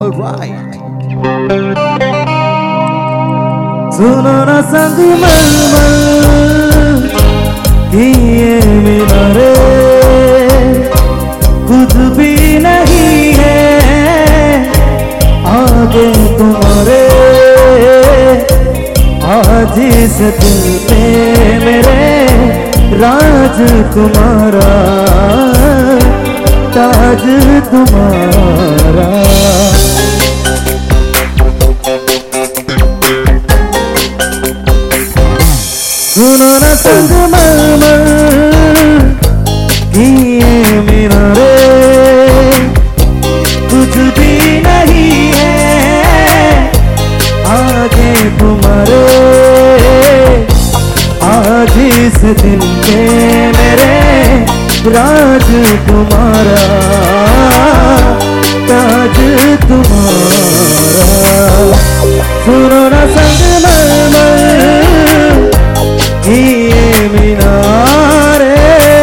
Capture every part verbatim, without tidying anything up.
Alright. सुनो ना संगमरमर की ये मीनारे कुछ भी नहीं है आगे तुम्हारे। आज इस दिल पे मेरे राज तुम्हारा, ताज तुम्हारा। सुनो ना संगमरमर की ये मीनारे कुछ भी नहीं है आगे तुम्हारे। आज इस दिन के मेरे राज तुम्हारा, ताज तुम्हारा। सुनो ना संगमरमर की ये मीनारे।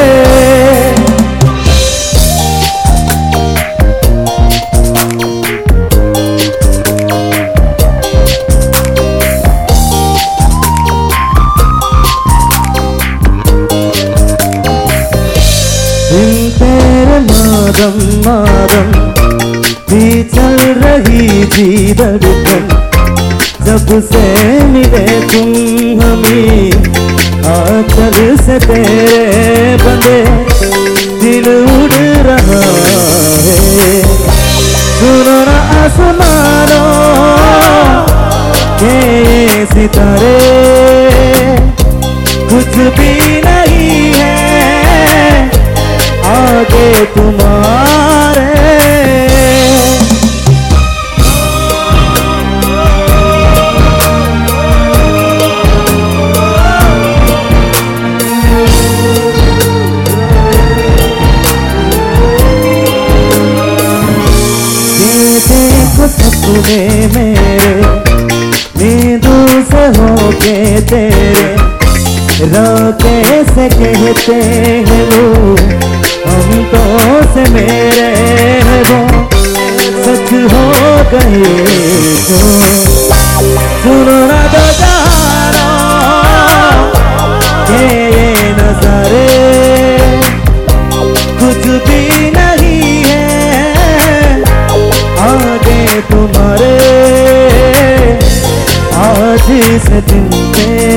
दिन तेरे मादम मादम भी चल रही थी धड़कन। जब से मिले तुम हमें आंचल से तेरे बंदे दिल उड़ रहा है। सुनो ना आसमानों के ये सितारे कुछ भी नहीं है आगे तुम्हारे। सपने मेरे नींदों से होके तेरे रोके से कहते हैं वो हमको से मेरे वो सच हो गए तो। सुनो ना दो जहानों के ये नजारे कुछ भी नहीं है आगे तुम्हारे। आज इस दिन पे